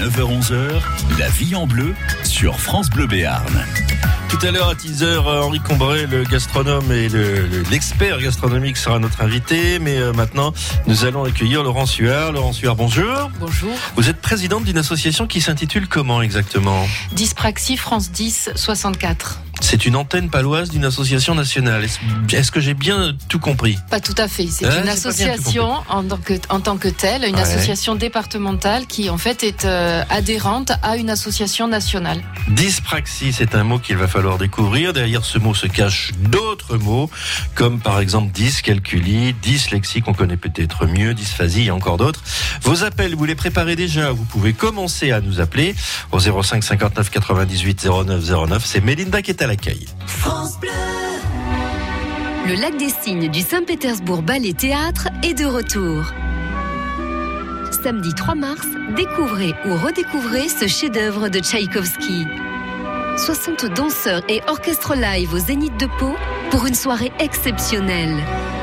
9h-11h, la vie en bleu sur France Bleu Béarn. Tout à l'heure à 10h, Henri Combray, le gastronome et l'expert gastronomique sera notre invité. Mais maintenant, nous allons accueillir Laurent Suard. Laurent Suard, bonjour. Bonjour. Vous êtes présidente d'une association qui s'intitule comment exactement ? Dyspraxie France 10 64. C'est une antenne paloise d'une association nationale. Est-ce que j'ai bien tout compris ? Pas tout à fait. C'est une association en tant que telle, une association départementale qui en fait est adhérente à une association nationale. Dyspraxie, c'est un mot qu'il va falloir découvrir. Derrière ce mot se cachent d'autres mots, comme par exemple dyscalculie, dyslexie qu'on connaît peut-être mieux, dysphasie et encore d'autres. Vos appels, vous les préparez déjà. Vous pouvez commencer à nous appeler au 05 59 98 09 09. C'est Mélinda qui est à l'accueil. France Bleu. Le Lac des Cygnes du Saint-Pétersbourg Ballet Théâtre est de retour. Samedi 3 mars, découvrez ou redécouvrez ce chef-d'œuvre de Tchaïkovski. 60 danseurs et orchestres live au Zénith de Pau pour une soirée exceptionnelle.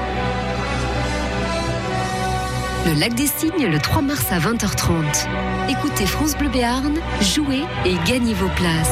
Le Lac des Cygnes le 3 mars à 20h30. Écoutez France Bleu Béarn, jouez et gagnez vos places.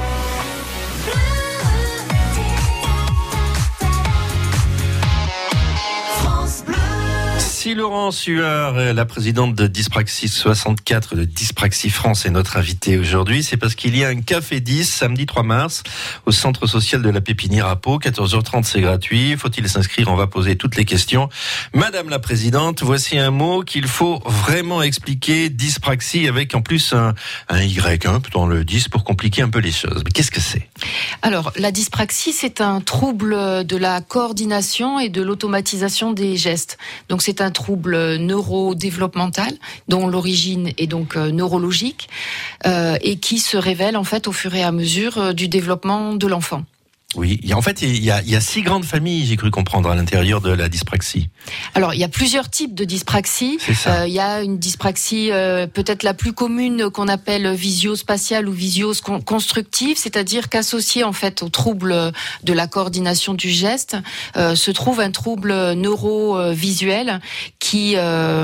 Si Laurent Suard, la présidente de Dyspraxie 64 de Dyspraxie France, est notre invitée aujourd'hui, c'est parce qu'il y a un café 10 samedi 3 mars au centre social de la Pépinière à Pau. 14h30, c'est gratuit. Faut-il s'inscrire ? On va poser toutes les questions. Madame la présidente, voici un mot qu'il faut vraiment expliquer. Dyspraxie avec en plus un Y dans le 10 pour compliquer un peu les choses. Mais qu'est-ce que c'est ? Alors, la dyspraxie, c'est un trouble de la coordination et de l'automatisation des gestes. Donc, c'est un trouble neurodéveloppemental dont l'origine est donc neurologique et qui se révèle en fait au fur et à mesure du développement de l'enfant. Oui, il y a 6 grandes familles, j'ai cru comprendre, à l'intérieur de la dyspraxie. Alors, il y a plusieurs types de dyspraxie. Il y a une dyspraxie peut-être la plus commune qu'on appelle visio-spatiale ou visio-constructive, c'est-à-dire qu'associé en fait au trouble de la coordination du geste, se trouve un trouble neurovisuel qui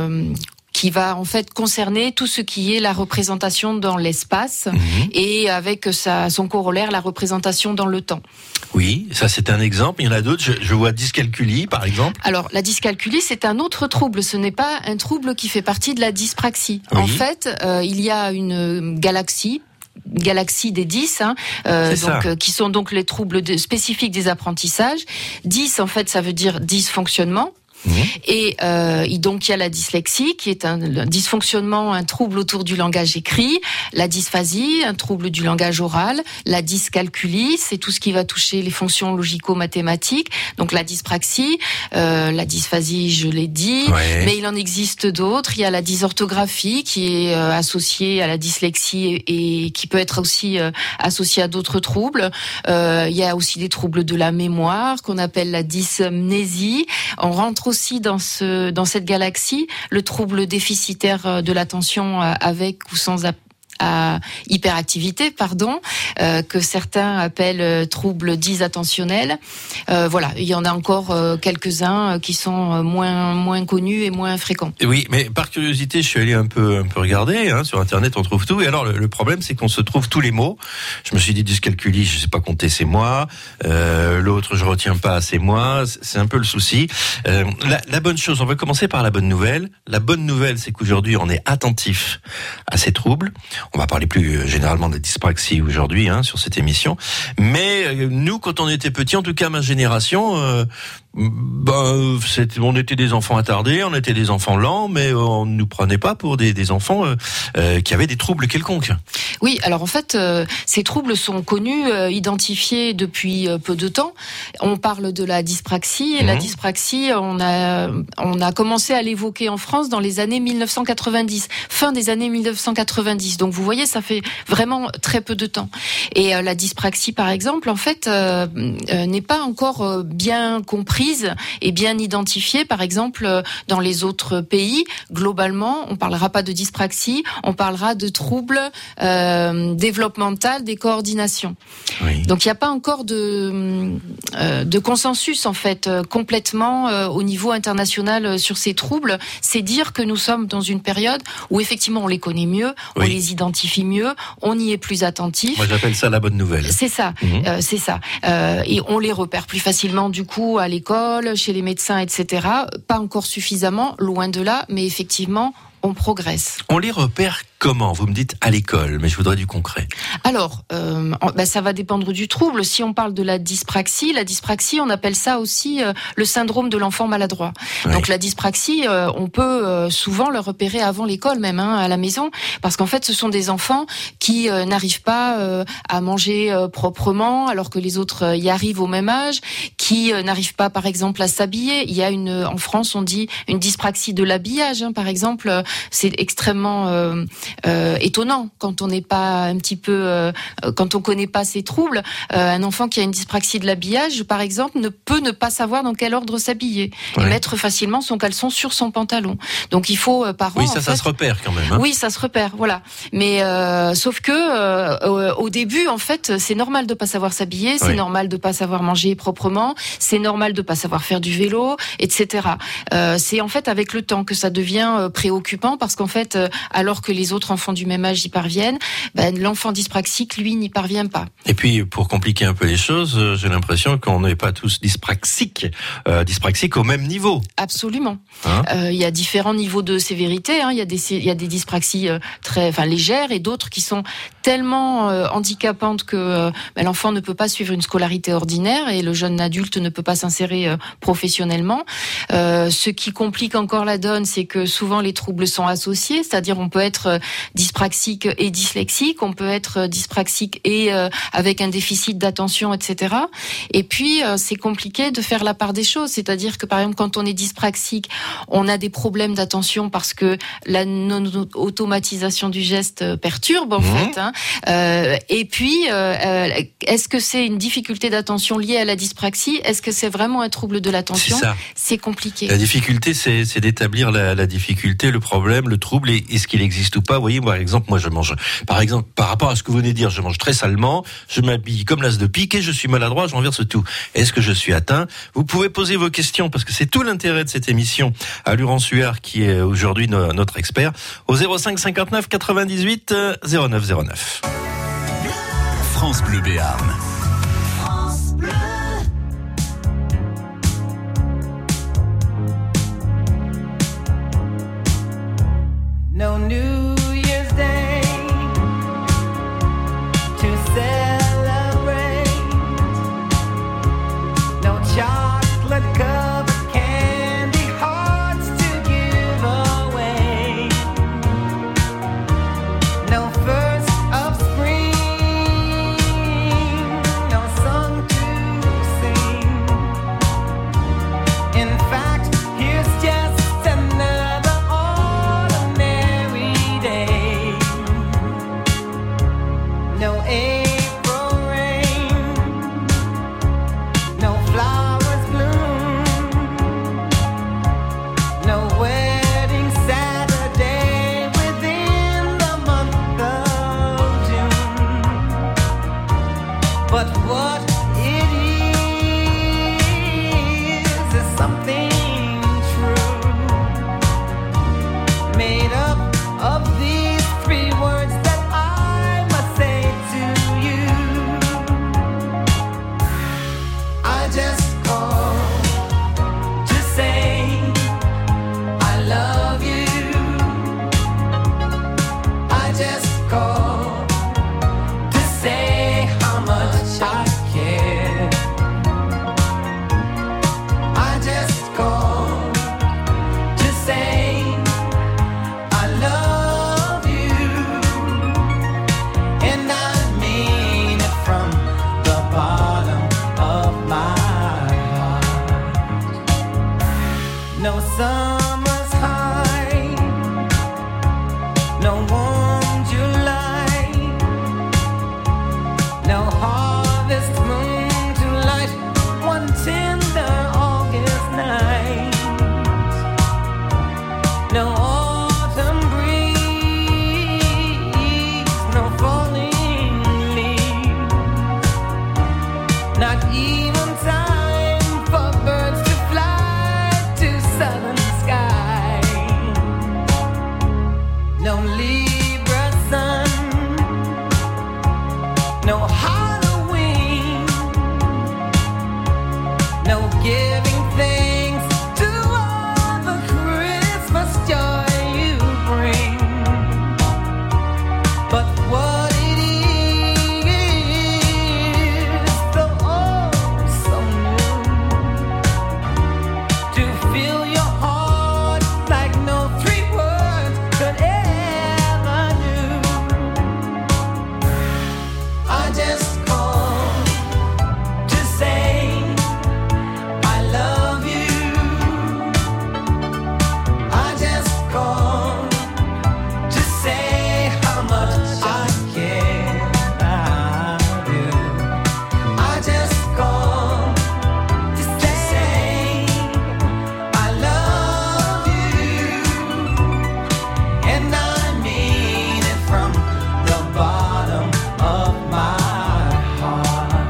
va en fait concerner tout ce qui est la représentation dans l'espace et avec son corollaire, la représentation dans le temps. Oui, ça c'est un exemple. Il y en a d'autres. Je vois dyscalculie, par exemple. Alors, la dyscalculie, c'est un autre trouble. Ce n'est pas un trouble qui fait partie de la dyspraxie. Oui. En fait, il y a une galaxie des 10, qui sont donc les troubles spécifiques des apprentissages. 10, en fait, ça veut dire dysfonctionnement. Et donc il y a la dyslexie qui est un dysfonctionnement, un trouble autour du langage écrit, la dysphasie, un trouble du langage oral, la dyscalculie, c'est tout ce qui va toucher les fonctions logico-mathématiques, donc la dyspraxie, la dysphasie, je l'ai dit, mais il en existe d'autres. Il y a la dysorthographie qui est associée à la dyslexie et qui peut être aussi associée à d'autres troubles. Il y a aussi des troubles de la mémoire qu'on appelle la dysmnésie. On rentre aussi dans cette galaxie le trouble déficitaire de l'attention avec ou sans hyperactivité, que certains appellent troubles dysattentionnels. Voilà, il y en a encore quelques-uns qui sont moins connus et moins fréquents. Oui, mais par curiosité, je suis allé un peu regarder, sur Internet, on trouve tout. Et alors, le problème, c'est qu'on se trouve tous les mots. Je me suis dit, dyscalculie, je sais pas compter, c'est moi. L'autre, je retiens pas, c'est moi. C'est un peu le souci. La bonne chose, on va commencer par la bonne nouvelle. La bonne nouvelle, c'est qu'aujourd'hui, on est attentif à ces troubles. On va parler plus généralement de la dyspraxie aujourd'hui sur cette émission. Mais nous, quand on était petits, en tout cas ma génération, on était des enfants attardés, on était des enfants lents, mais on ne nous prenait pas pour des enfants qui avaient des troubles quelconques. Oui, alors en fait, ces troubles sont connus, identifiés depuis peu de temps. On parle de la dyspraxie, et la dyspraxie, on a commencé à l'évoquer en France dans les années 1990, fin des années 1990. Donc vous voyez, ça fait vraiment très peu de temps. Et la dyspraxie, par exemple, en fait, n'est pas encore bien comprise et bien identifiée. Par exemple, dans les autres pays, globalement, on parlera pas de dyspraxie, on parlera de troubles développementale des coordinations. Oui. Donc il n'y a pas encore de consensus en fait complètement au niveau international sur ces troubles. C'est dire que nous sommes dans une période où effectivement on les connaît mieux, on les identifie mieux, on y est plus attentif. Moi j'appelle ça la bonne nouvelle. C'est ça, c'est ça. Et on les repère plus facilement du coup à l'école, chez les médecins, etc. Pas encore suffisamment, loin de là, mais effectivement on progresse. On les repère comment ? Vous me dites à l'école, mais je voudrais du concret. Alors, ça va dépendre du trouble. Si on parle de la dyspraxie, on appelle ça aussi le syndrome de l'enfant maladroit. Oui. Donc la dyspraxie, on peut souvent le repérer avant l'école même, à la maison, parce qu'en fait, ce sont des enfants qui n'arrivent pas à manger proprement, alors que les autres y arrivent au même âge, qui n'arrivent pas, par exemple, à s'habiller. Il y a en France, on dit une dyspraxie de l'habillage, par exemple. C'est extrêmement étonnant quand on n'est pas un petit peu, quand on connaît pas ces troubles. Un enfant qui a une dyspraxie de l'habillage, par exemple, ne peut ne pas savoir dans quel ordre s'habiller et mettre facilement son caleçon sur son pantalon. Donc il faut parents. Oui, ça se repère quand même. Oui, ça se repère, voilà. Mais sauf que au début, en fait, c'est normal de pas savoir s'habiller, c'est normal de pas savoir manger proprement, c'est normal de pas savoir faire du vélo, etc. C'est en fait avec le temps que ça devient préoccupant parce qu'en fait, alors que les autres enfants du même âge y parviennent, l'enfant dyspraxique, lui, n'y parvient pas. Et puis, pour compliquer un peu les choses, j'ai l'impression qu'on n'est pas tous dyspraxiques au même niveau. Absolument. Il y a différents niveaux de sévérité. Il y a des dyspraxies très légères et d'autres qui sont tellement handicapantes que l'enfant ne peut pas suivre une scolarité ordinaire et le jeune adulte ne peut pas s'insérer professionnellement. Ce qui complique encore la donne, c'est que souvent les troubles sont associés, c'est-à-dire on peut être dyspraxique et dyslexique, on peut être dyspraxique et avec un déficit d'attention, etc. Et puis c'est compliqué de faire la part des choses, c'est-à-dire que par exemple quand on est dyspraxique, on a des problèmes d'attention parce que la non-automatisation du geste perturbe en fait. Et puis est-ce que c'est une difficulté d'attention liée à la dyspraxie ? Est-ce que c'est vraiment un trouble de l'attention ? C'est compliqué. La difficulté, c'est d'établir la difficulté, le problème, le trouble, et est-ce qu'il existe ou pas. Vous voyez, par exemple, moi je mange, par exemple, par rapport à ce que vous venez de dire, je mange très salement, je m'habille comme l'as de pique et je suis maladroit, je renverse tout. Est-ce que je suis atteint ? Vous pouvez poser vos questions, parce que c'est tout l'intérêt de cette émission à Laurent Suard, qui est aujourd'hui notre expert, au 05 59 98 09 09. France Bleu Béarn. No New Year's Day to celebrate. No chocolate covered candy hearts to give away. No first of spring, no song to sing. In fact, here's just another ordinary no Halloween, no giving thanks to all the Christmas joy you bring. But what it is, so oh so new, to fill your heart like no three words could ever do. I just called to say I love you. I just called to say how much I care. I do. I just called to say I love you, and I mean it from the bottom of my heart.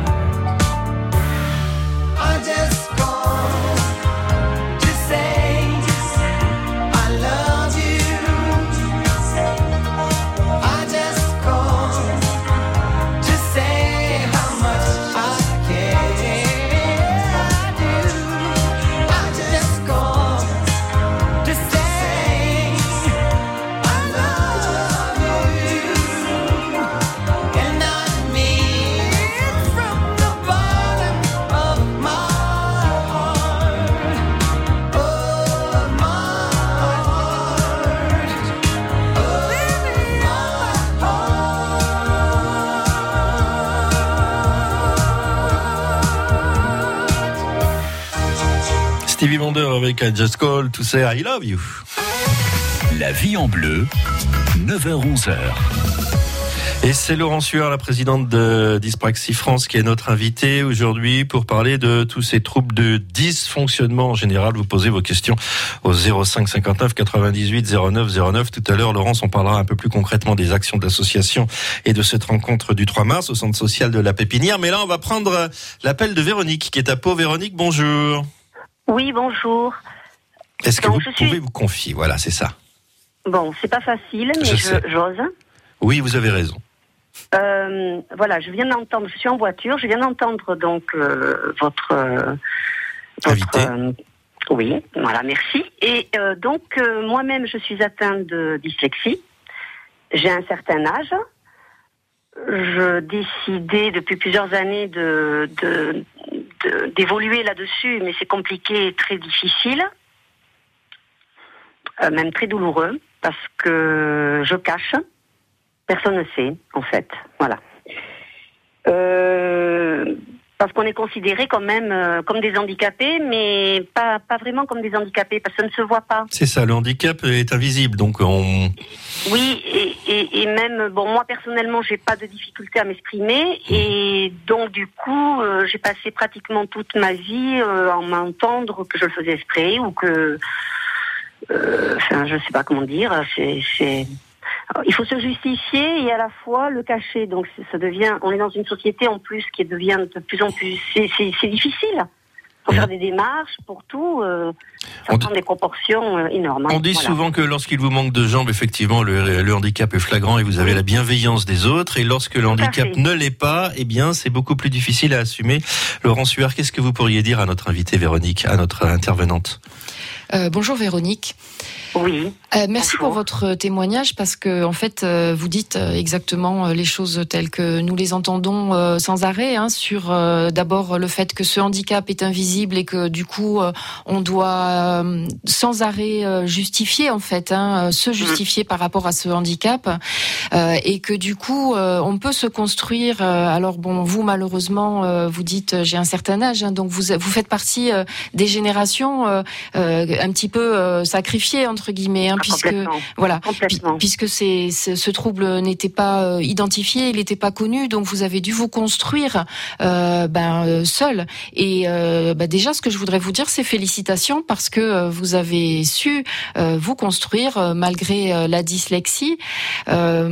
I just called to say I love you. I just called to say how much I care. I do. I just called to say I love you, and I mean it from the bottom of my heart, of my heart, Stevie Wonder avec I Just Call to Say I Love You. La vie en bleu, 9h-11h. Et c'est Laurent Sueur, la présidente de Dyspraxie France, qui est notre invitée aujourd'hui pour parler de tous ces troubles de dysfonctionnement en général. Vous posez vos questions au 05 59 98 09 09. Tout à l'heure, Laurence, on parlera un peu plus concrètement des actions de l'association et de cette rencontre du 3 mars au centre social de la Pépinière. Mais là, on va prendre l'appel de Véronique qui est à Pau. Véronique, bonjour. Oui, bonjour. Est-ce que Donc, vous pouvez vous confier? Voilà, c'est ça. Bon, c'est pas facile, mais Je sais. j'ose. Oui, vous avez raison. Voilà, je viens d'entendre, je suis en voiture, je viens d'entendre donc votre Invité. oui, voilà, merci. Et donc, moi-même, je suis atteinte de dyslexie. J'ai un certain âge. Je décidais depuis plusieurs années d'évoluer là-dessus, mais c'est compliqué et très difficile, même très douloureux, parce que je cache. Personne ne sait, en fait. Voilà. Parce qu'on est considérés quand même comme des handicapés, mais pas vraiment comme des handicapés, parce que ça ne se voit pas. C'est ça, le handicap est invisible, donc on... Oui, et même, bon, moi personnellement, j'ai pas de difficulté à m'exprimer, et donc du coup, j'ai passé pratiquement toute ma vie à m'entendre que je le faisais exprès, ou que... Enfin, je sais pas comment dire, il faut se justifier et à la fois le cacher. Donc ça devient, on est dans une société en plus qui devient de plus en plus, c'est difficile. Faut faire des démarches pour tout. Ça prend des proportions énormes. On dit souvent que lorsqu'il vous manque de jambes, effectivement, le handicap est flagrant et vous avez la bienveillance des autres. Et lorsque le handicap ne l'est pas, eh bien, c'est beaucoup plus difficile à assumer. Laurent Sueur, qu'est-ce que vous pourriez dire à notre invitée Véronique, à notre intervenante? Bonjour Véronique. Oui. Merci pour votre témoignage parce que en fait vous dites exactement les choses telles que nous les entendons sans arrêt sur d'abord le fait que ce handicap est invisible et que du coup on doit sans arrêt justifier en fait se justifier par rapport à ce handicap et que du coup on peut se construire alors bon vous malheureusement vous dites j'ai un certain âge donc vous faites partie des générations un petit peu sacrifiées entre guillemets puisque voilà puisque ce trouble n'était pas identifié, il n'était pas connu, donc vous avez dû vous construire seul et déjà ce que je voudrais vous dire c'est félicitations parce que vous avez su vous construire malgré la dyslexie.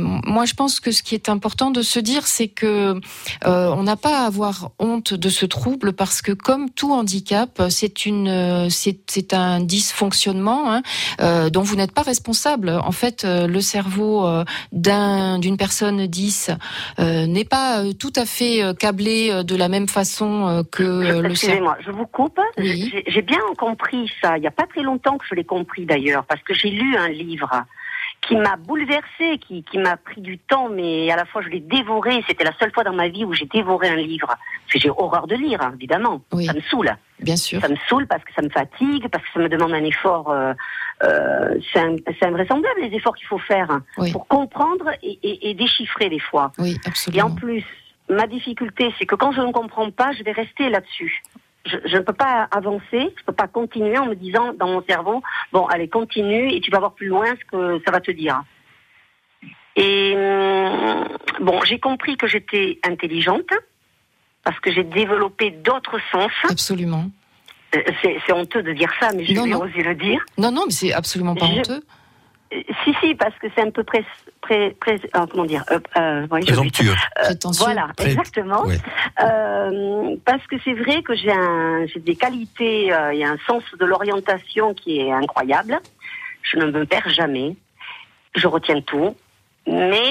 moi, je pense que ce qui est important de se dire, c'est que on n'a pas à avoir honte de ce trouble, parce que comme tout handicap, c'est un dysfonctionnement dont vous n'êtes pas responsable. En fait, le cerveau d'une personne 10 n'est pas tout à fait câblé de la même façon que le cerveau. Excusez-moi, je vous coupe. Oui. J'ai bien compris ça. Il n'y a pas très longtemps que je l'ai compris d'ailleurs, parce que j'ai lu un livre qui m'a bouleversée, qui m'a pris du temps, mais à la fois je l'ai dévoré. C'était la seule fois dans ma vie où j'ai dévoré un livre. Parce que j'ai horreur de lire, évidemment. Oui. Ça me saoule. Bien sûr. Ça me saoule parce que ça me fatigue, parce que ça me demande un effort. C'est invraisemblable les efforts qu'il faut faire pour comprendre et déchiffrer des fois. Oui, absolument. Et en plus, ma difficulté, c'est que quand je ne comprends pas, je vais rester là-dessus. Je ne peux pas avancer, je peux pas continuer en me disant dans mon cerveau, bon, allez, continue et tu vas voir plus loin ce que ça va te dire. Et bon, j'ai compris que j'étais intelligente parce que j'ai développé d'autres sens. Absolument. C'est honteux de dire ça, mais je vais oser le dire. Non, mais c'est absolument pas honteux. Si, parce que c'est un peu comment dire, présomptueux. Voilà, exactement. Ouais. Parce que c'est vrai que j'ai des qualités, il y a un sens de l'orientation qui est incroyable. Je ne me perds jamais. Je retiens tout. Mais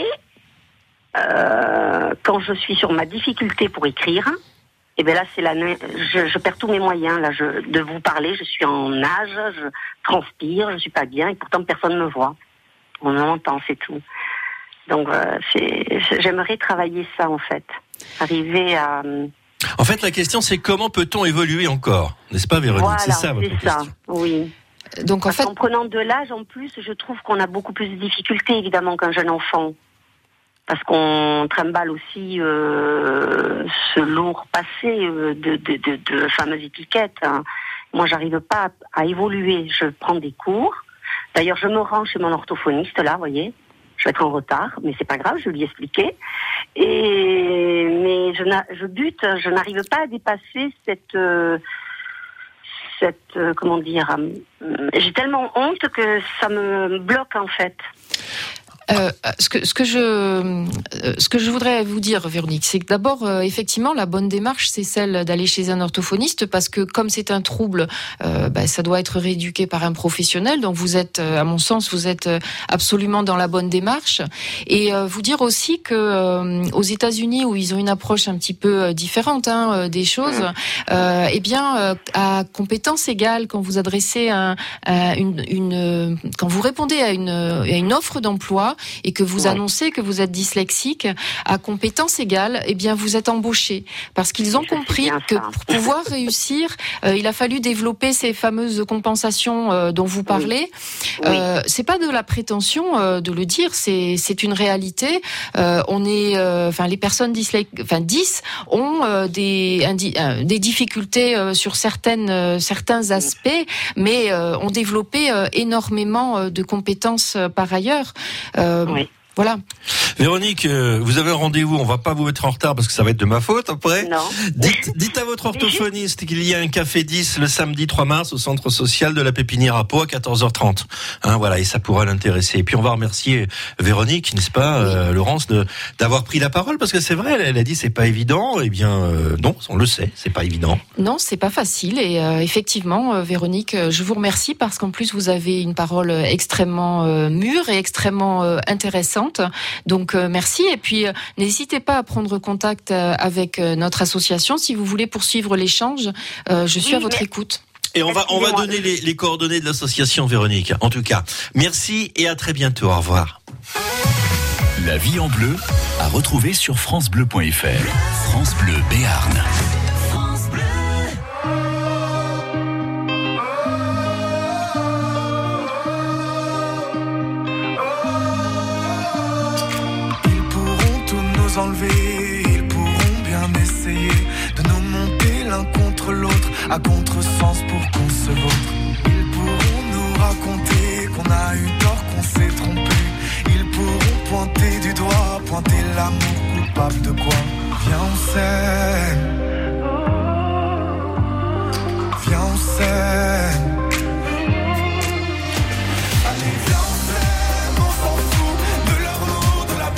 quand je suis sur ma difficulté pour écrire, et bien là, je perds tous mes moyens. Là, de vous parler, je suis en nage, je transpire, je suis pas bien, et pourtant personne ne me voit. On m'entend, c'est tout. Donc, j'aimerais travailler ça, en fait. Arriver à... En fait, la question, c'est comment peut-on évoluer encore ? N'est-ce pas, Véronique ? Voilà, c'est ça, votre question. Oui. Donc, en prenant de l'âge, en plus, je trouve qu'on a beaucoup plus de difficultés, évidemment, qu'un jeune enfant. Parce qu'on trimballe aussi ce lourd passé de fameuses étiquettes. Moi, j'arrive pas à évoluer. Je prends des cours. D'ailleurs, je me rends chez mon orthophoniste, là, vous voyez. Je vais être en retard, mais c'est pas grave, je vais lui expliquer. Mais je bute, je n'arrive pas à dépasser cette comment dire, j'ai tellement honte que ça me bloque, en fait. Ce que je voudrais vous dire, Véronique, c'est que d'abord, effectivement, la bonne démarche, c'est celle d'aller chez un orthophoniste, parce que comme c'est un trouble, ça doit être rééduqué par un professionnel. Donc vous êtes, à mon sens, vous êtes absolument dans la bonne démarche. Et vous dire aussi que aux États-Unis, où ils ont une approche un petit peu différente des choses, à compétence égale, quand vous adressez quand vous répondez à une offre d'emploi, et que vous annoncez que vous êtes dyslexique, à compétence égale, eh bien vous êtes embauché, parce qu'ils ont compris que pour pouvoir réussir, il a fallu développer ces fameuses compensations dont vous parlez. C'est pas de la prétention de le dire, c'est une réalité. Les personnes 10 ont des difficultés sur certains aspects, mais ont développé énormément de compétences par ailleurs. Voilà. Véronique, vous avez un rendez-vous, on va pas vous mettre en retard parce que ça va être de ma faute après. Non. Dites à votre orthophoniste qu'il y a un café 10 le samedi 3 mars au centre social de la Pépinière à Pau à 14h30. Voilà, et ça pourra l'intéresser. Et puis on va remercier Véronique, n'est-ce pas, Laurence, d'avoir pris la parole, parce que c'est vrai, elle a dit c'est pas évident. Eh bien, non, on le sait, c'est pas évident. Non, c'est pas facile. Et effectivement, Véronique, je vous remercie parce qu'en plus vous avez une parole extrêmement mûre et extrêmement intéressante. Donc merci, et puis n'hésitez pas à prendre contact avec notre association si vous voulez poursuivre l'échange. Je suis à votre écoute. Et on va donner les coordonnées de l'association, Véronique. En tout cas, merci et à très bientôt. Au revoir. La vie en bleu à retrouver sur francebleu.fr. France Bleu Béarn. Enlever, ils pourront bien essayer de nous monter l'un contre l'autre à contresens pour qu'on se vautre. Ils pourront nous raconter qu'on a eu tort, qu'on s'est trompé. Ils pourront pointer du doigt, pointer l'amour coupable de quoi. Viens on s'aime, viens on s'aime. Allez viens on s'aime, on s'en fout de leur nom, de la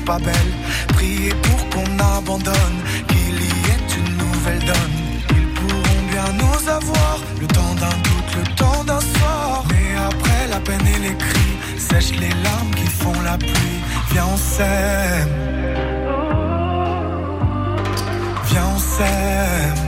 pas belle. Priez pour qu'on abandonne, qu'il y ait une nouvelle donne. Ils pourront bien nous avoir, le temps d'un doute, le temps d'un soir. Mais après la peine et les cris, sèche les larmes qui font la pluie. Viens on s'aime, viens on s'aime.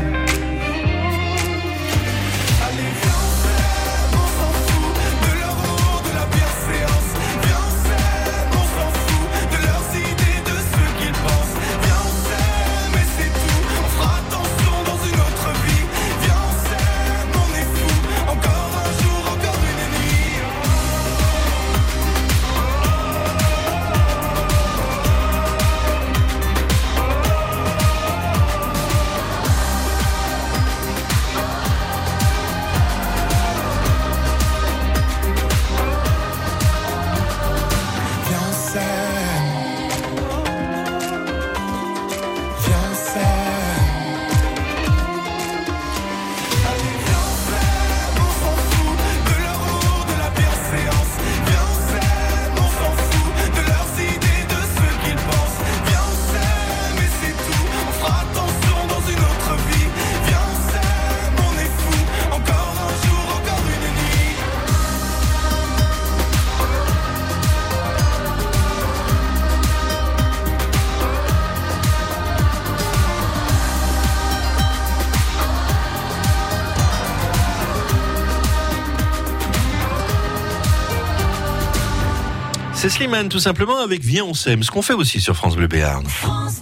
C'est Slimane, tout simplement, avec Viens, on s'aime. Ce qu'on fait aussi sur France Bleu Béarn. France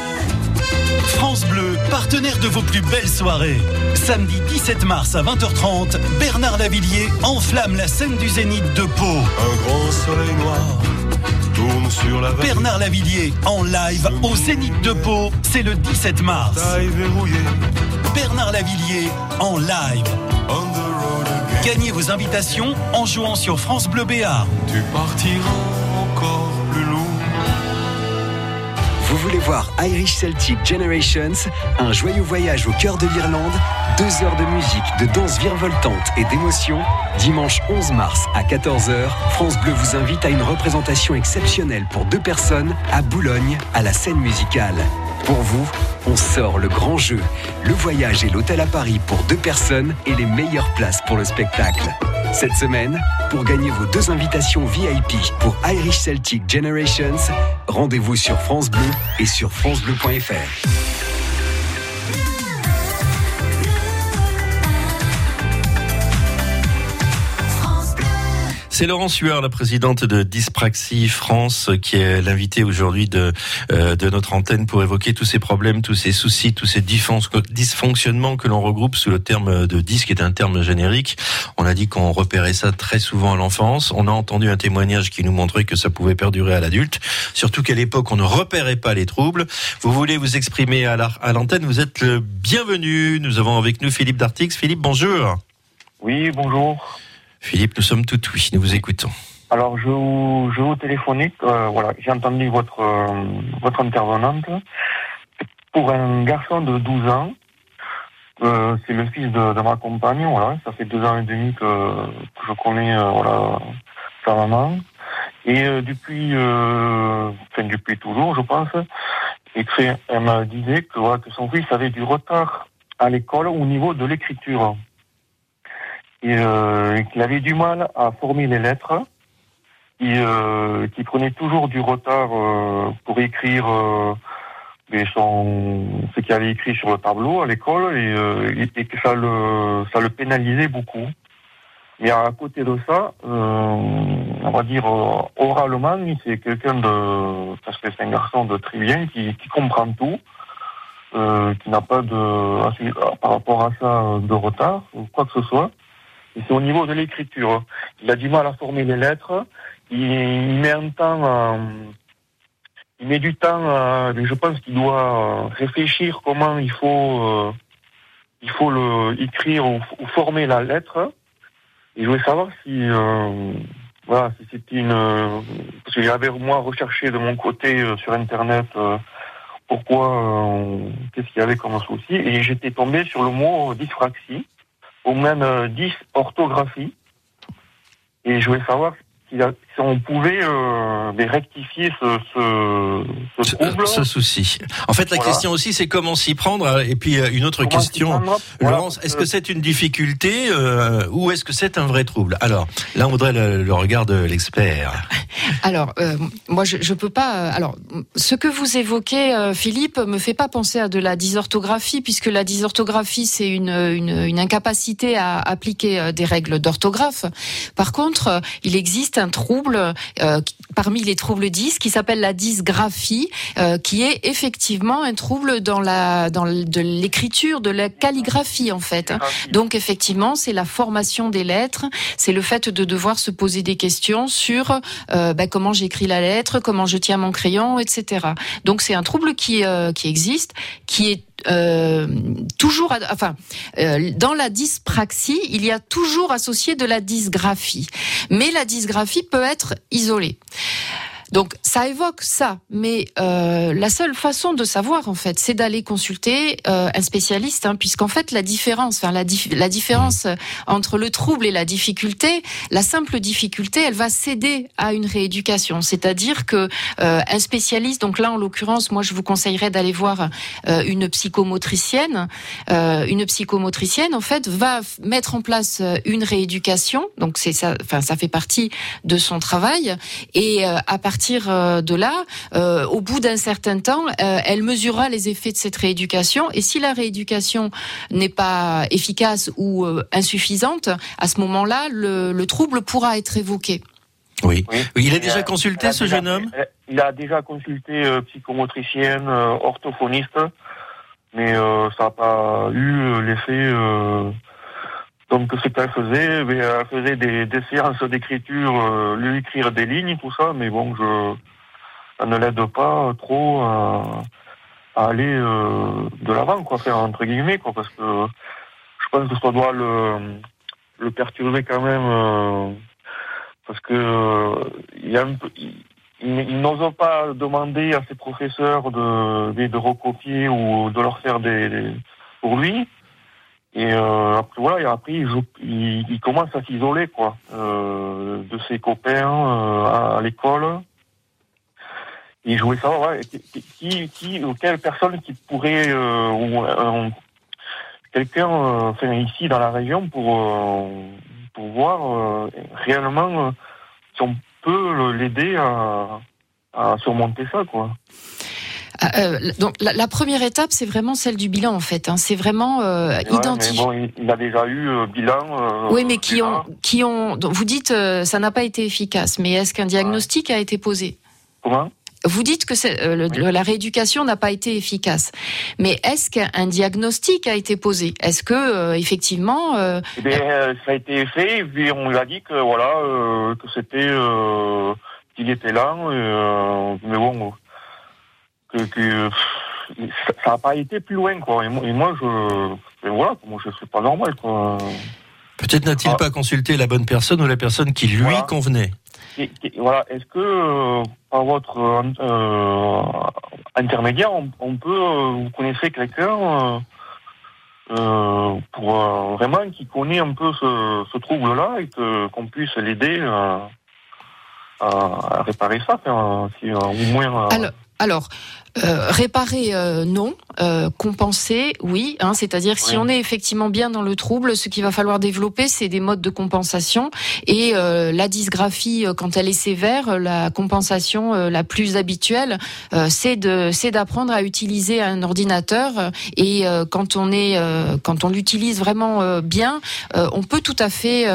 Bleu, partenaire de vos plus belles soirées. Samedi 17 mars à 20h30, Bernard Lavillier enflamme la scène du Zénith de Pau. Un grand soleil noir tourne sur la vallée. Bernard Lavillier en live au Zénith de Pau, c'est le 17 mars. Taille verrouillée. Bernard Lavillier en live. On the road again. Gagnez vos invitations en jouant sur France Bleu Béarn. Tu partiras encore plus loin. Vous voulez voir Irish Celtic Generations, un joyeux voyage au cœur de l'Irlande, 2 heures de musique, de danse virevoltante et d'émotion. Dimanche 11 mars à 14h, France Bleu vous invite à une représentation exceptionnelle pour 2 personnes à Boulogne, à la scène musicale. Pour vous, on sort le grand jeu, le voyage et l'hôtel à Paris pour 2 personnes et les meilleures places pour le spectacle. Cette semaine, pour gagner vos 2 invitations VIP pour Irish Celtic Generations, rendez-vous sur France Bleu et sur francebleu.fr. C'est Laurence Sueur, la présidente de Dyspraxie France, qui est l'invitée aujourd'hui de notre antenne pour évoquer tous ces problèmes, tous ces soucis, tous ces dysfonctionnements que l'on regroupe sous le terme de dys, qui est un terme générique. On a dit qu'on repérait ça très souvent à l'enfance. On a entendu un témoignage qui nous montrait que ça pouvait perdurer à l'adulte. Surtout qu'à l'époque, on ne repérait pas les troubles. Vous voulez vous exprimer à l'antenne, vous êtes le bienvenu. Nous avons avec nous Philippe Dartix. Philippe, bonjour. Oui, bonjour. Philippe, nous sommes tout oui, nous vous écoutons. Alors, je vous téléphone, voilà, j'ai entendu votre intervenante. Pour un garçon de 12 ans, c'est le fils de ma compagne, voilà, ça fait 2 ans et demi que je connais, voilà, sa maman. Et depuis toujours, je pense, et elle me disait que, voilà, que son fils avait du retard à l'école au niveau de l'écriture. Et qu'il avait du mal à former les lettres, et qu'il prenait toujours du retard pour écrire ce qu'il avait écrit sur le tableau à l'école, et que ça le pénalisait beaucoup. Mais à côté de ça, on va dire oralement, c'est quelqu'un parce que c'est un garçon de très bien, qui comprend tout, qui n'a pas par rapport à ça de retard ou quoi que ce soit. Et c'est au niveau de l'écriture. Il a du mal à former les lettres. Il met du temps. Je pense qu'il doit réfléchir comment il faut le écrire ou former la lettre. Et je voulais savoir si c'était parce que j'avais moi recherché de mon côté sur internet qu'est-ce qu'il y avait comme souci, et j'étais tombé sur le mot dyspraxie, ou même dysorthographie. Et je voulais savoir si on pouvait rectifier ce trouble. Ce souci. En fait, la question aussi, c'est comment s'y prendre. Et puis, une autre question, Laurence, est-ce que c'est une difficulté ou est-ce que c'est un vrai trouble? Alors, là, on voudrait le regard de l'expert. Alors, moi, je peux pas. Alors, ce que vous évoquez, Philippe, me fait pas penser à de la dysorthographie, puisque la dysorthographie, c'est une incapacité à appliquer des règles d'orthographe. Par contre, il existe un trouble parmi les troubles 10 qui s'appelle la dysgraphie, qui est effectivement un trouble dans de l'écriture, de la calligraphie en fait. Donc effectivement, c'est la formation des lettres, c'est le fait de devoir se poser des questions sur comment j'écris la lettre, comment je tiens mon crayon, etc. Donc c'est un trouble qui existe, qui est toujours, dans la dyspraxie, il y a toujours associé de la dysgraphie. Mais la dysgraphie peut être isolée. Donc ça évoque ça, mais la seule façon de savoir en fait, c'est d'aller consulter un spécialiste, puisqu'en fait la différence entre le trouble et la difficulté, la simple difficulté, elle va céder à une rééducation, c'est-à-dire que un spécialiste, donc là en l'occurrence, moi je vous conseillerais d'aller voir une psychomotricienne. Une psychomotricienne en fait va mettre en place une rééducation, donc c'est ça, ça fait partie de son travail, et à partir de là, au bout d'un certain temps, elle mesurera les effets de cette rééducation. Et si la rééducation n'est pas efficace ou insuffisante, à ce moment-là, le trouble pourra être évoqué. Oui. Il a déjà consulté ce jeune homme ? Il a déjà consulté psychomotricienne, orthophoniste, mais ça n'a pas eu l'effet. Donc ce qu'elle faisait, elle faisait des séances d'écriture, lui écrire des lignes, tout ça, mais bon, ça ne l'aide pas trop à aller de l'avant, quoi, faire entre guillemets, quoi, parce que je pense que ça doit le perturber quand même, parce que il n'ose pas demander à ses professeurs de recopier ou de leur faire pour lui. Et après il commence à s'isoler, quoi, de ses copains à l'école. Et je voulais savoir quelle personne qui pourrait quelqu'un ici dans la région pour voir réellement si on peut l'aider à surmonter ça, quoi. Donc la première étape, c'est vraiment celle du bilan en fait. C'est vraiment identifier. Bon, il a déjà eu bilan. Oui, mais qui ont. Donc, vous dites ça n'a pas été efficace, mais est-ce qu'un diagnostic a été posé ? Comment ? Vous dites que la rééducation n'a pas été efficace, mais est-ce qu'un diagnostic a été posé ? Est-ce que effectivement ça a été fait, et puis on lui a dit que que c'était qu'il était là, mais bon. Que ça n'a pas été plus loin, quoi. Et moi, je suis pas normal, quoi. Peut-être n'a-t-il pas consulté la bonne personne ou la personne qui lui convenait. Est-ce que par votre intermédiaire, on peut, vous connaissez quelqu'un pour vraiment qui connaît un peu ce trouble-là et qu'on puisse l'aider à réparer ça, au moins. Alors, réparer, non. Compenser, oui. C'est-à-dire si on est effectivement bien dans le trouble, ce qu'il va falloir développer, c'est des modes de compensation. Et la dysgraphie, quand elle est sévère, la compensation la plus habituelle, c'est d'apprendre à utiliser un ordinateur. Et quand on l'utilise vraiment bien, on peut tout à fait.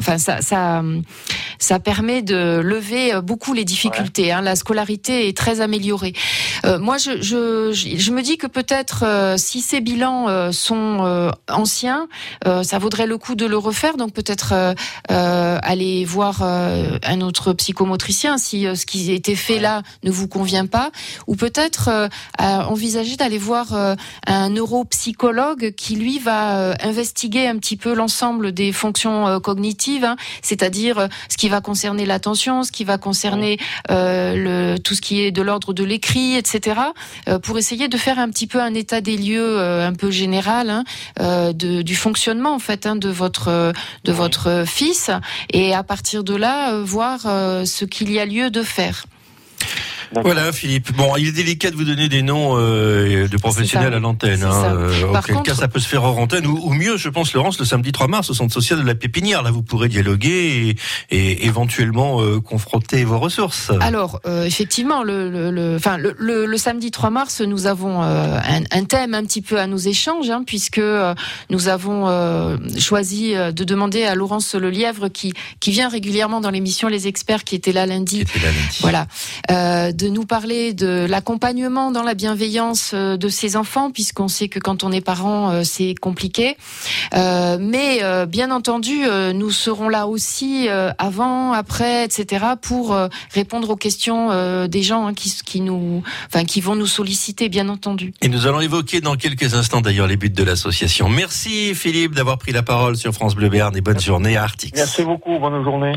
Ça permet de lever beaucoup les difficultés. La scolarité est très améliorée. Moi, je me dis que peut-être si ces bilans sont anciens, ça vaudrait le coup de le refaire. Donc peut-être aller voir un autre psychomotricien si ce qui a été fait là ne vous convient pas, ou peut-être envisager d'aller voir un neuropsychologue qui lui va investiguer un petit peu l'ensemble des fonctions cognitives, c'est-à-dire ce qui va concerner l'attention, ce qui va concerner tout ce qui est de l'ordre de l'écrit, etc. pour essayer de faire un petit peu un état des lieux un peu général du fonctionnement en fait de votre fils, et à partir de là voir ce qu'il y a lieu de faire. Voilà, Philippe. Bon, il est délicat de vous donner des noms de professionnels à l'antenne. Auquel cas, ça peut se faire hors antenne, ou mieux, je pense, Laurence, le samedi 3 mars, au centre social de la Pépinière. Là, vous pourrez dialoguer et éventuellement confronter vos ressources. Alors, effectivement, le samedi 3 mars, nous avons un thème un petit peu à nos échanges, puisque nous avons choisi de demander à Laurence Lelièvre, qui vient régulièrement dans l'émission Les Experts, qui était là lundi. Voilà. De nous parler de l'accompagnement dans la bienveillance de ses enfants, puisqu'on sait que quand on est parent, c'est compliqué. Mais bien entendu, nous serons là aussi avant, après, etc., pour répondre aux questions des gens qui vont nous solliciter, bien entendu. Et nous allons évoquer dans quelques instants d'ailleurs les buts de l'association. Merci Philippe d'avoir pris la parole sur France Bleu Béarn, et bonne journée à Artix. Merci beaucoup, bonne journée.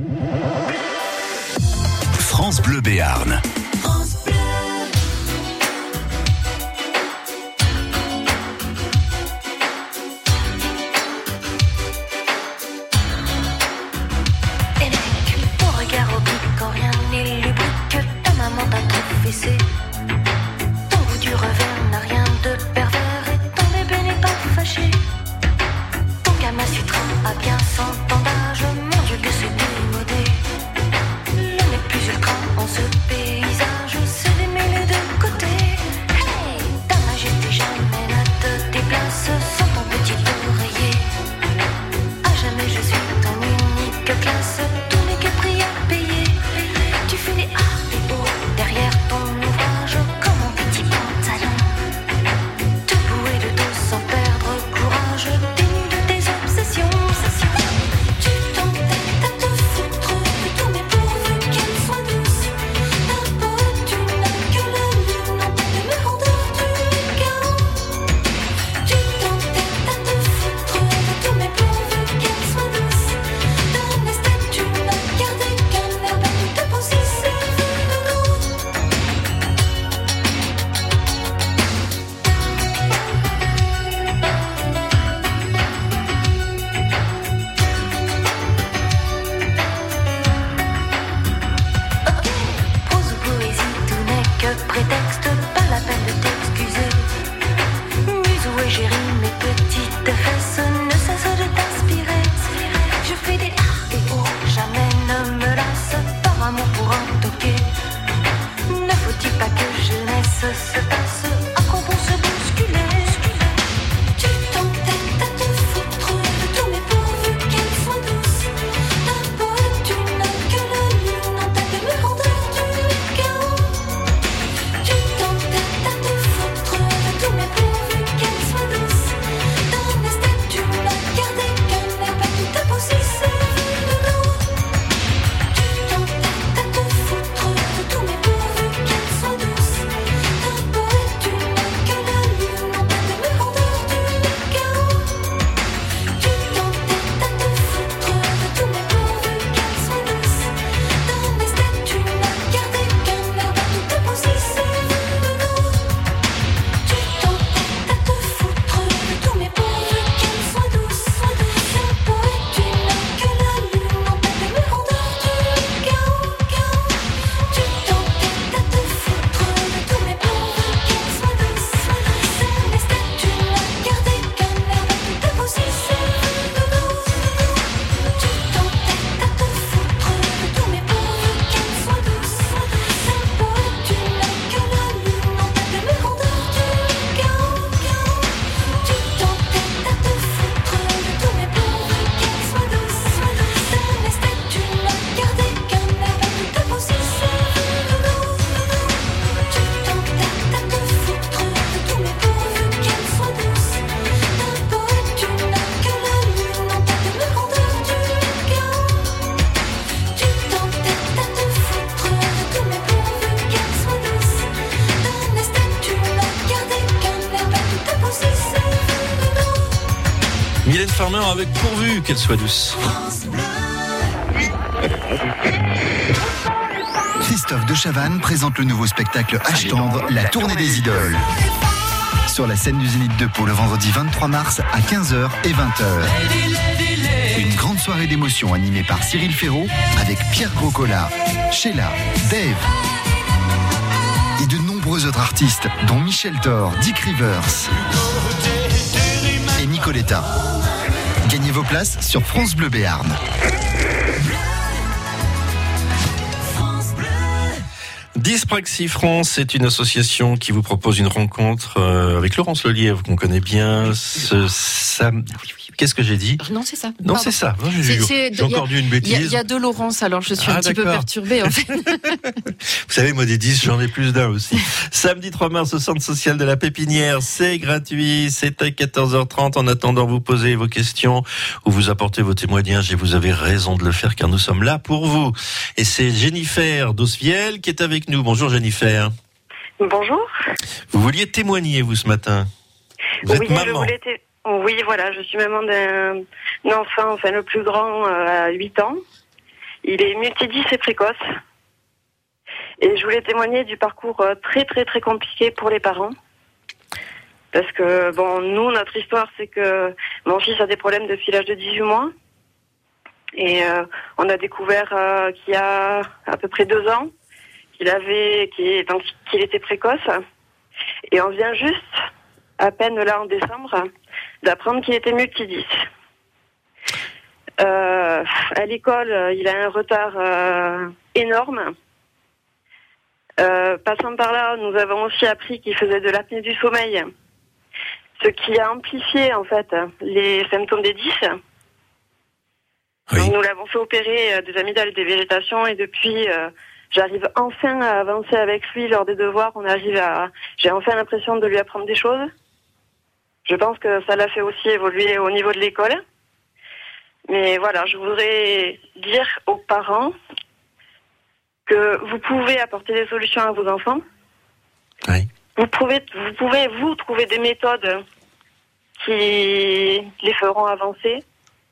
France Bleu Béarn. Ton goût du revers n'a rien de pervers et ton bébé n'est pas fâché. Ton Kama Sutra a bien 100 ans d'âge, mon Dieu que c'est démodé. L'homme est plus ultra en ce paysage, c'est d'aimer les deux côtés. Hey, ta majesté jamais ne te déplace sans ton petit oreiller. À jamais je suis ton unique classe, tout n'est que prix à payer. Tu fais des A et O derrière ton ouvrage comme un petit pantalon. Te bouer de dos sans perdre courage, dénu de tes obsessions. Tu t'entêtes à te foutre de tout, mais pourvu qu'elle soit douce. Ta peau tu n'as que la lune en tête de me rendre du chaos. Tu t'entêtes à te foutre de tout, mais pourvu qu'elle soit douce. Dans les stades tu n'as gardé qu'un air battu de peau si c'est vu de gros. Prose ou poésie, tout n'est que prétexte, pas la peine de t'excuser. Muse ou égérie, mes petites fesses ne cessent de t'inspirer. Je fais des A et O, jamais ne me lasse, par amour pour un toqué. Ne faut-il pas que jeunesse se passe, à quoi bon se bousculer? Tu t'entêtes à te foutre de tout, mais pourvu qu'elle soit douce. Ta peau tu n'as que la lune en tête de me rendre du chaos. Tu t'entêtes à te foutre de tout, mais pourvu qu'elle soit douce. Dans les stades tu n'as gardé qu'un air battu de peau si c'est vu de dos. Tu t'entêtes à te foutre de tout, mais pourvu qu'elle soit douce. Ta peau tu n'as que la lune en tête de me rendre du chaos. Tu t'entêtes à te foutre de tout, mais pourvu qu'elle soit douce. Dans les stades tu n'as gardé qu'un air battu de peau si c'est vu de dos. Tu t'entêtes à te foutre de tout, mais pourvu qu'elle soit douce. Ta peau tu n'as que la lune en tête de me rendre du chaos. Tu t'entêtes à te foutre de tout, mais pourvu qu'elle soit douce. Dans les stades tu n'as gardé qu'un air battu de peau si c'est vu de dos. Tu t'entêtes à te foutre de tout, mais pourvu qu'elle soit douce. Ta peau tu n'as que la lune en tête de me rendre du chaos. Tu t'entêtes à te foutre de tout, mais pourvu qu'elle soit douce. Dans les stades tu n'as gardé qu'un air battu de peau si c'est vu de dos. Tu t'entêtes à te foutre de tout, mais pourvu qu'elle soit douce. Ta peau tu n'as que la lune en tête de me rendre du chaos. Tu t'entêtes à te foutre de tout, mais pourvu qu'elle soit douce. Dans les stades tu n'as gardé qu'un air battu de peau si c'est vu de dos. Mylène Farmer avec Pourvu qu'elle soit douce. Christophe de Chavannes présente le nouveau spectacle H-Tendre, la tournée des idoles. Sur la scène du Zénith de Pau le vendredi 23 mars à 15h et 20h. Une grande soirée d'émotion animée par Cyril Ferraud avec Pierre Groscola, Sheila, Dave et de nombreux autres artistes dont Michel Thor, Dick Rivers et Nicoletta. Gagnez vos places sur France Bleu Béarn. Dyspraxie France, c'est une association qui vous propose une rencontre avec Laurence Lelièvre, qu'on connaît bien. Qu'est-ce que j'ai dit ? Non, c'est ça. Non, Pardon. c'est ça. J'ai encore dit une bêtise. Il y a deux Laurence, alors je suis un petit peu perturbée, en fait. Vous savez, moi, des 10, j'en ai plus d'un aussi. Samedi 3 mars, au Centre social de la Pépinière, c'est gratuit, c'est à 14h30. En attendant, vous posez vos questions ou vous apportez vos témoignages et vous avez raison de le faire car nous sommes là pour vous. Et c'est Jennifer d'Osviel qui est avec nous. Bonjour Jennifer. Bonjour. Vous vouliez témoigner, vous, ce matin ? Vous êtes maman. Oui, voilà, je suis maman d'un enfant, enfin le plus grand, à 8 ans. Il est multidys et précoce. Et je voulais témoigner du parcours très très très compliqué pour les parents. Parce que, bon, nous, notre histoire, c'est que mon fils a des problèmes depuis l'âge de 18 mois. Et on a découvert qu'il y a à peu près 2 ans qu'il était précoce. Et on vient juste, à peine là en décembre, d'apprendre qu'il était multidys. À l'école, il a un retard énorme. Passant par là, nous avons aussi appris qu'il faisait de l'apnée du sommeil, ce qui a amplifié en fait les symptômes des 10. Oui. Nous l'avons fait opérer des amygdales et des végétations et depuis, j'arrive enfin à avancer avec lui lors des devoirs. J'ai enfin l'impression de lui apprendre des choses. Je pense que ça l'a fait aussi évoluer au niveau de l'école. Mais voilà, je voudrais dire aux parents que vous pouvez apporter des solutions à vos enfants. Oui. Vous pouvez trouver des méthodes qui les feront avancer.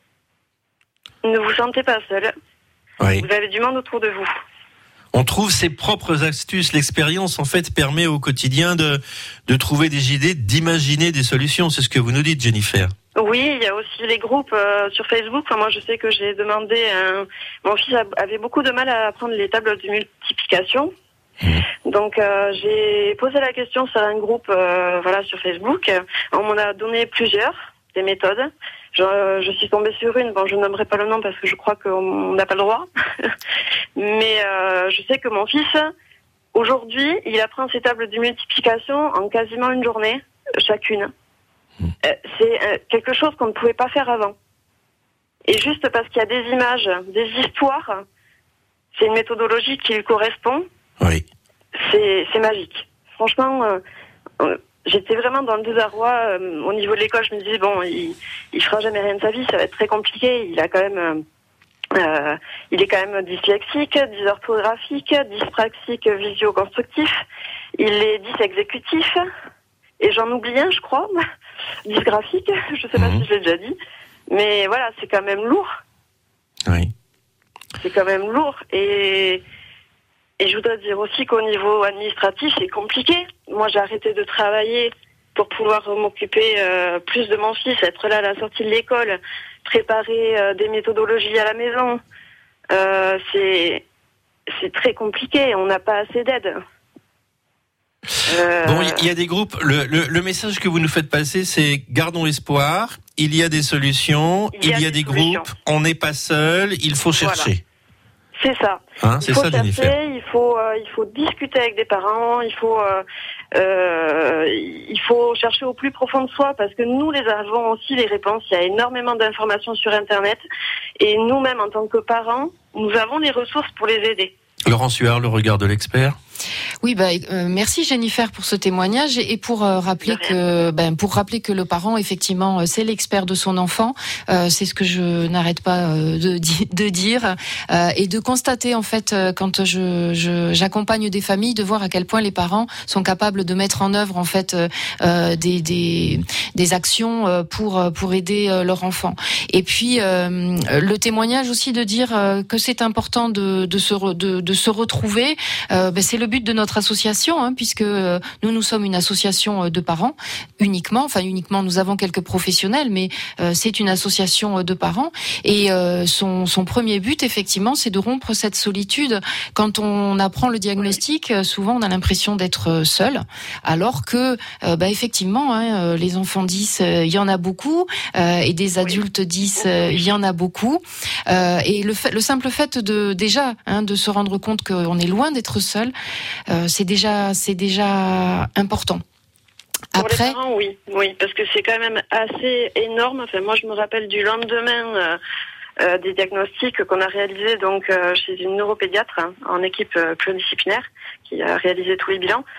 Ne vous sentez pas seul. Oui. Vous avez du monde autour de vous. On trouve ses propres astuces. L'expérience, en fait, permet au quotidien de trouver des idées, d'imaginer des solutions. C'est ce que vous nous dites, Jennifer. Oui, il y a aussi les groupes sur Facebook. Enfin, moi, je sais que j'ai demandé... Mon fils avait beaucoup de mal à apprendre les tables de multiplication. Donc, j'ai posé la question sur un groupe sur Facebook. On m'en a donné plusieurs, des méthodes. Je suis tombée sur une, bon, je nommerai pas le nom parce que je crois qu'on n'a pas le droit. Mais je sais que mon fils, aujourd'hui, il apprend ses tables de multiplication en quasiment une journée, chacune. C'est quelque chose qu'on ne pouvait pas faire avant. Et juste parce qu'il y a des images, des histoires, c'est une méthodologie qui lui correspond. Oui. C'est magique. Franchement, j'étais vraiment dans le désarroi. Au niveau de l'école, je me disais, bon, il fera jamais rien de sa vie, ça va être très compliqué. Il a quand même... il est quand même dyslexique, dysorthographique, dyspraxique visio-constructif. Il est dysexécutif. Et j'en oublie un, je crois. Dysgraphique, je sais pas si je l'ai déjà dit. Mais voilà, c'est quand même lourd. Oui. C'est quand même lourd. Et je voudrais dire aussi qu'au niveau administratif, c'est compliqué. Moi, j'ai arrêté de travailler pour pouvoir m'occuper plus de mon fils, être là à la sortie de l'école, préparer des méthodologies à la maison. C'est très compliqué. On n'a pas assez d'aide. Bon, il y a des groupes. Le message que vous nous faites passer, c'est gardons espoir. Il y a des solutions. Il y a des groupes. On n'est pas seul. Il faut chercher. Voilà. C'est ça. Hein, c'est ça, Jennifer. Il faut discuter avec des parents. Il faut chercher au plus profond de soi parce que nous les avons aussi les réponses. Il y a énormément d'informations sur Internet et nous-mêmes en tant que parents, nous avons les ressources pour les aider. Laurence Huard, le regard de l'expert. Oui, merci Jennifer pour ce témoignage et pour rappeler que le parent effectivement c'est l'expert de son enfant. C'est ce que je n'arrête pas de dire et de constater en fait quand j'accompagne des familles, de voir à quel point les parents sont capables de mettre en œuvre en fait des actions pour aider leur enfant. Et puis le témoignage aussi de dire que c'est important de se retrouver. C'est le but de notre association, puisque nous sommes une association de parents uniquement. Nous avons quelques professionnels, mais c'est une association de parents. Et son premier but, effectivement, c'est de rompre cette solitude. Quand on apprend le diagnostic, souvent on a l'impression d'être seul, alors que, effectivement, les enfants 10, il y en a beaucoup, et des adultes 10, il y en a beaucoup. Et le simple fait de se rendre compte qu'on est loin d'être seul, c'est déjà important. Pour les parents, oui, parce que c'est quand même assez énorme. Enfin, moi, je me rappelle du lendemain des diagnostics qu'on a réalisés donc chez une neuropédiatre en équipe pluridisciplinaire qui a réalisé tous les bilans.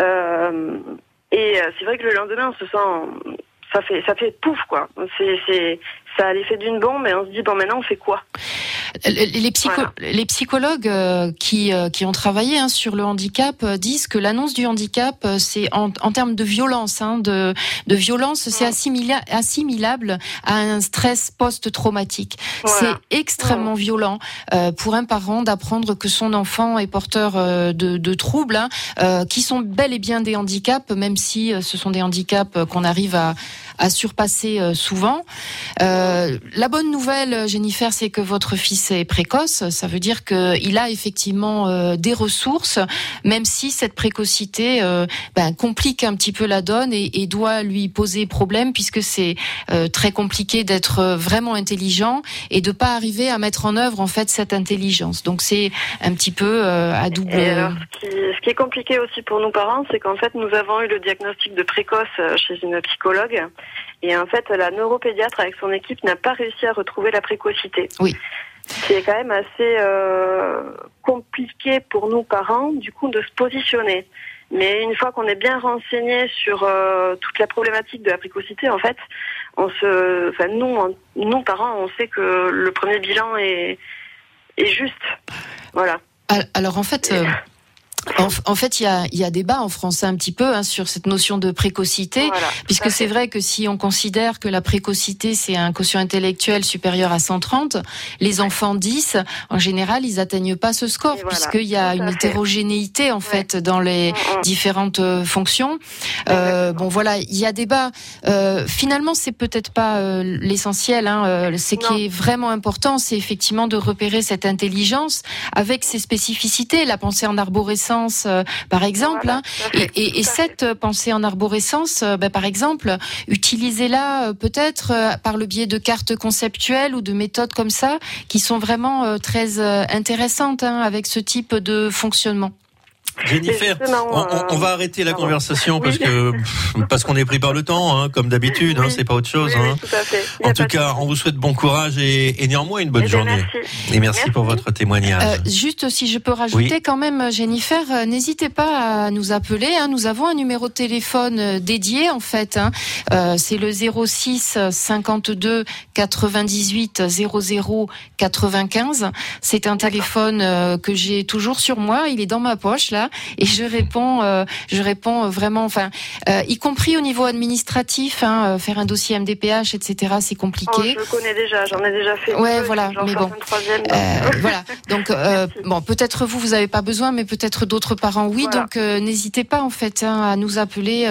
Et c'est vrai que le lendemain, on se sent, ça fait pouf quoi. Ça a l'effet d'une bombe, et on se dit maintenant on fait quoi? Les psychologues qui ont travaillé sur le handicap disent que l'annonce du handicap, c'est en termes de violence, de violence, c'est assimilable à un stress post-traumatique. Voilà. C'est extrêmement violent pour un parent d'apprendre que son enfant est porteur de troubles qui sont bel et bien des handicaps, même si ce sont des handicaps qu'on arrive à surpasser souvent. La bonne nouvelle, Jennifer, c'est que votre fils est précoce. Ça veut dire qu'il a effectivement des ressources, même si cette précocité complique un petit peu la donne et doit lui poser problème, puisque c'est très compliqué d'être vraiment intelligent et de pas arriver à mettre en œuvre en fait cette intelligence. Donc c'est un petit peu à double. Et alors, ce qui est compliqué aussi pour nous parents, c'est qu'en fait nous avons eu le diagnostic de précoce chez une psychologue. Et en fait, la neuropédiatre avec son équipe n'a pas réussi à retrouver la précocité. Oui. C'est quand même assez compliqué pour nous parents, du coup, de se positionner. Mais une fois qu'on est bien renseigné sur toute la problématique de la précocité, en fait, nous parents, on sait que le premier bilan est juste. Voilà. Alors en fait. En fait, il y a débat en France un petit peu sur cette notion de précocité, puisque c'est vrai que si on considère que la précocité c'est un quotient intellectuel supérieur à 130, les enfants 10, en général, ils atteignent pas ce score, puisqu'il y a une hétérogénéité en fait dans les différentes fonctions. Il y a débat. Finalement, c'est peut-être pas l'essentiel. Ce qui est vraiment important, c'est effectivement de repérer cette intelligence avec ses spécificités, la pensée en arborescence. Par exemple, et cette pensée en arborescence, par exemple, utilisez-la peut-être par le biais de cartes conceptuelles ou de méthodes comme ça, qui sont vraiment très intéressantes avec ce type de fonctionnement. Jennifer, on va arrêter la conversation parce qu'on est pris par le temps, comme d'habitude, c'est pas autre chose. Oui, tout à fait. En tout cas, on vous souhaite bon courage et néanmoins une bonne journée. Et merci pour votre témoignage. Juste si je peux rajouter quand même, Jennifer, n'hésitez pas à nous appeler. Nous avons un numéro de téléphone dédié en fait. C'est le 06 52 98 00 95. C'est un téléphone que j'ai toujours sur moi. Il est dans ma poche là. Et je réponds vraiment, y compris au niveau administratif, faire un dossier MDPH, etc. C'est compliqué. Je le connais déjà, j'en ai déjà fait. Ouais, voilà, mais bon. Voilà. Donc, peut-être vous avez pas besoin, mais peut-être d'autres parents, oui. Voilà. Donc, n'hésitez pas en fait à nous appeler.